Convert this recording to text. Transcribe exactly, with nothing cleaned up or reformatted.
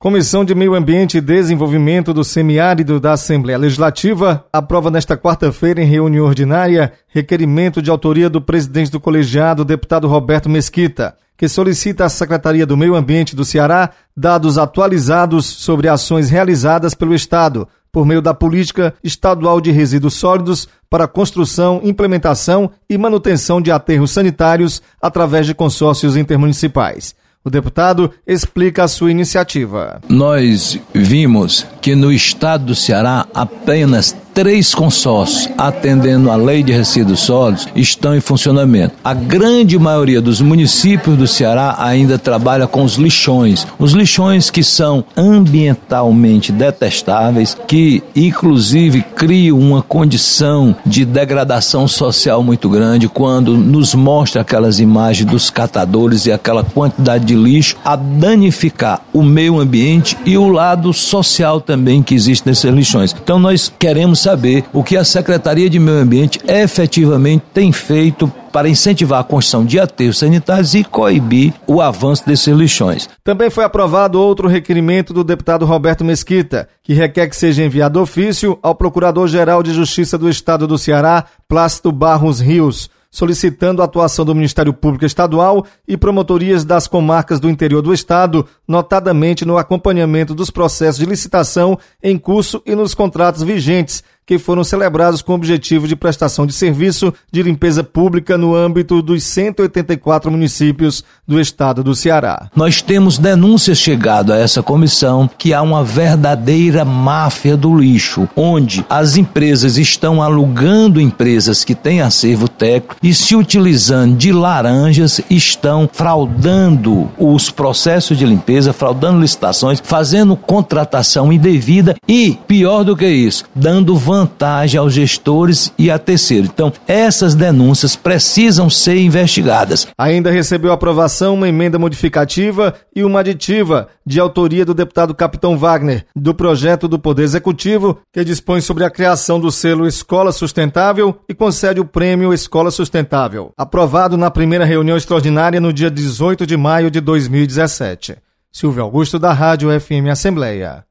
Comissão de Meio Ambiente e Desenvolvimento do Semiárido da Assembleia Legislativa aprova nesta quarta-feira, em reunião ordinária, requerimento de autoria do presidente do colegiado, deputado Roberto Mesquita, que solicita à Secretaria do Meio Ambiente do Ceará dados atualizados sobre ações realizadas pelo Estado por meio da Política Estadual de Resíduos Sólidos para construção, implementação e manutenção de aterros sanitários através de consórcios intermunicipais. O deputado explica a sua iniciativa. Nós vimos que no estado do Ceará apenas três consórcios atendendo à lei de resíduos sólidos estão em funcionamento. A grande maioria dos municípios do Ceará ainda trabalha com os lixões. Os lixões que são ambientalmente detestáveis, que inclusive criam uma condição de degradação social muito grande quando nos mostra aquelas imagens dos catadores e aquela quantidade de lixo a danificar o meio ambiente e o lado social também que existe nesses lixões. Então nós queremos saber o que a Secretaria de Meio Ambiente efetivamente tem feito para incentivar a construção de aterros sanitários e coibir o avanço desses lixões. Também foi aprovado outro requerimento do deputado Roberto Mesquita, que requer que seja enviado ofício ao Procurador-Geral de Justiça do Estado do Ceará, Plácido Barros Rios, solicitando a atuação do Ministério Público Estadual e promotorias das comarcas do interior do Estado, notadamente no acompanhamento dos processos de licitação em curso e nos contratos vigentes, que foram celebrados com o objetivo de prestação de serviço de limpeza pública no âmbito dos cento e oitenta e quatro municípios do estado do Ceará. Nós temos denúncias chegado a essa comissão que há uma verdadeira máfia do lixo, onde as empresas estão alugando empresas que têm acervo técnico e se utilizando de laranjas, estão fraudando os processos de limpeza, fraudando licitações, fazendo contratação indevida e, pior do que isso, dando vantagem vantagem aos gestores e a terceiros. Então, essas denúncias precisam ser investigadas. Ainda recebeu aprovação uma emenda modificativa e uma aditiva de autoria do deputado Capitão Wagner, do projeto do Poder Executivo, que dispõe sobre a criação do selo Escola Sustentável e concede o prêmio Escola Sustentável, aprovado na primeira reunião extraordinária no dia dezoito de maio de dois mil e dezessete. Silvio Augusto, da Rádio F M Assembleia.